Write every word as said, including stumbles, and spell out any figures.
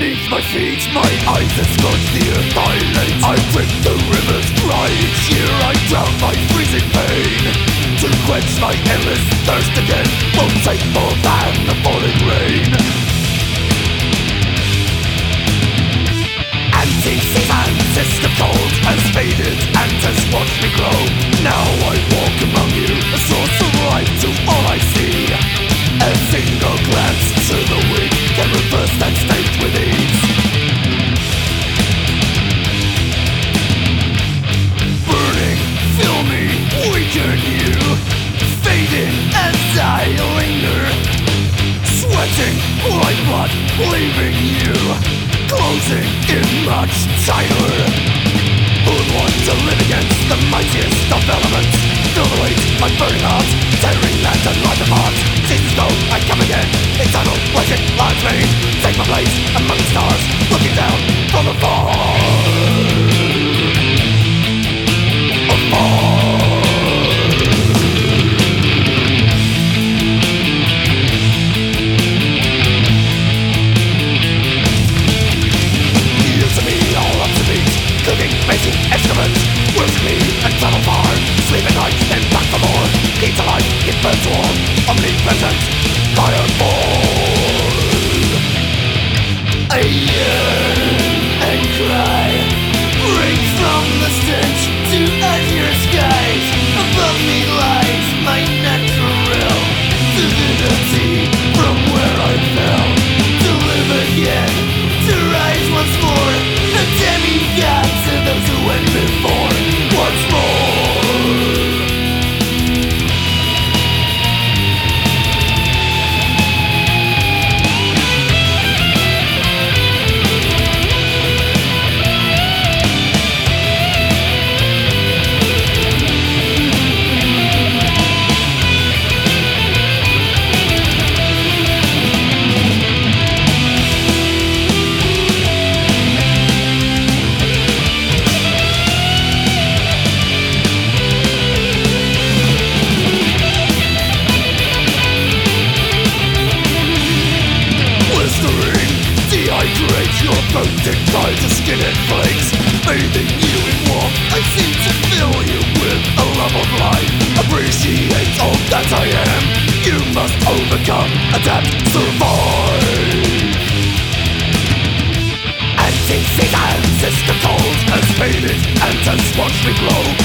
Beneath my feet, my eyes are scorched, the earth dilates. I drink the rivers dry, each year I drown my freezing pain. To quench my endless thirst again won't take more than the falling rain. Anti-season system cold has faded and has watched me grow. Now I walk among you, a source of light to all I see. A single glance to the weak can reverse that state with ease. Burning, fill me, weaken you. Fading as I linger. Sweating like blood, leaving you. Closing in much tighter. Who'd want to live against the mightiest of elements? Fill the weight, my burning heart, tearing land and life apart. Seasons go, I come again, eternal legend lies me. Take my place among the stars, looking down from afar. Afar. Cooking, making excrement, works me and tunnel far. Sleep at night, then back for more. Eat alive, give birth to all. Omnipresent, fireborn. I yearn and cry, break from the stench to azure skies. Above me lies my natural realm, divinity from where I fell. To live again, to rise once more. A demigod to those who went before. Once more. Your protein tries to skin and flakes, bathing you in warmth. I seem to fill you with a love of life. Appreciate all that I am. You must overcome, adapt, survive. Anti-season system cold has faded and has watched me grow.